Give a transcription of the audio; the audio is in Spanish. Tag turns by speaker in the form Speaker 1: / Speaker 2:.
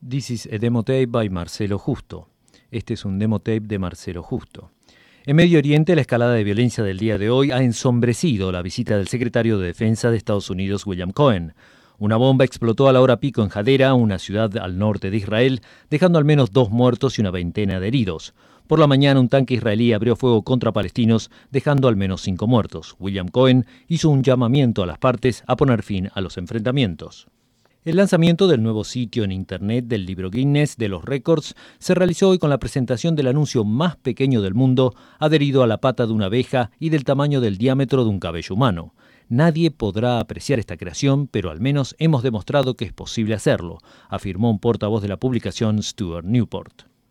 Speaker 1: This is a demo tape by Marcelo Justo. Este es un demo tape de Marcelo Justo. En Medio Oriente, la escalada de violencia del día de hoy ha ensombrecido la visita del secretario de Defensa de Estados Unidos, William Cohen. Una bomba explotó a la hora pico en Hadera, una ciudad al norte de Israel, dejando al menos 2 muertos y una veintena de heridos. Por la mañana, un tanque israelí abrió fuego contra palestinos, dejando al menos 5 muertos. William Cohen hizo un llamamiento a las partes a poner fin a los enfrentamientos. El lanzamiento del nuevo sitio en Internet del libro Guinness de los récords se realizó hoy con la presentación del anuncio más pequeño del mundo, adherido a la pata de una abeja y del tamaño del diámetro de un cabello humano. Nadie podrá apreciar esta creación, pero al menos hemos demostrado que es posible hacerlo, afirmó un portavoz de la publicación, Stuart Newport.